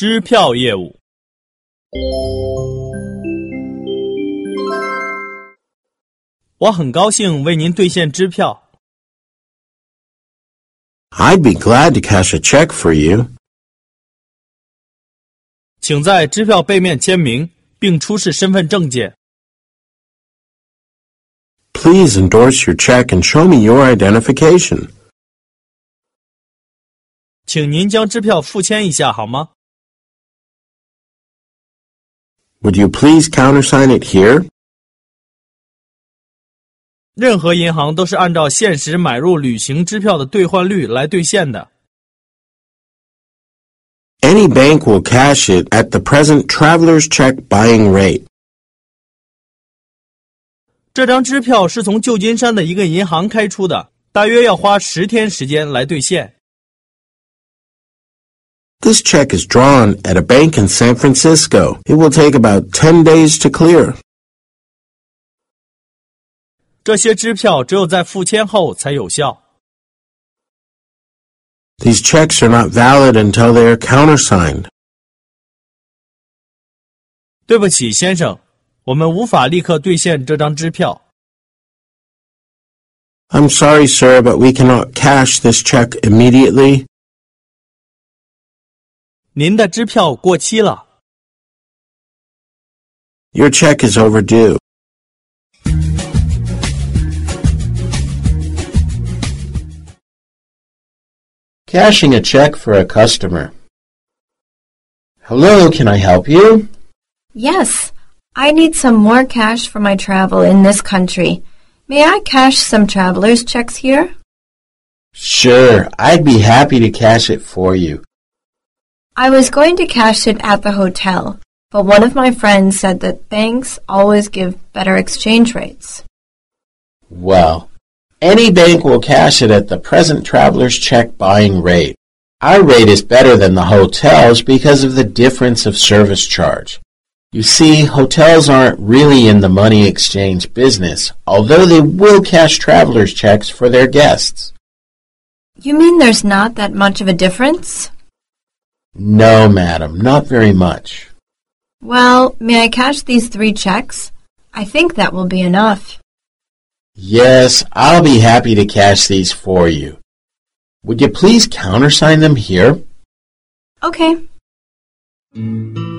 支票业务。我很高兴为您兑现支票。 I'd be glad to cash a check for you. 请在支票背面签名，并出示身份证件。 Please endorse your check and show me your identification. 请您将支票附签一下好吗？ Would you please countersign it here? 任何银行都是按照现实买入旅行支票的兑换率来兑现的。 Any bank will cash it at the present traveler's check buying rate. 这张支票是从旧金山的一个银行开出的，大约要花10天时间来兑现。 This check is drawn at a bank in San Francisco. It will take about 10 days to clear. 这些支票只有在付签后才有效。 These checks are not valid until they are countersigned. 对不起，先生，我们无法立刻兑现这张支票。 I'm sorry, sir, but we cannot cash this check immediately. 您的支票过期了。 Your check is overdue. Cashing a check for a customer. Hello, can I help you? Yes, I need some more cash for my travel in this country. May I cash some traveler's checks here? Sure, I'd be happy to cash it for you. I was going to cash it at the hotel, but one of my friends said that banks always give better exchange rates. Well, any bank will cash it at the present traveler's check buying rate. Our rate is better than the hotel's because of the difference of service charge. You see, hotels aren't really in the money exchange business, although they will cash traveler's checks for their guests. You mean there's not that much of a difference? No, madam, not very much. Well, may I cash these 3 checks? I think that will be enough. Yes, I'll be happy to cash these for you. Would you please countersign them here? Okay.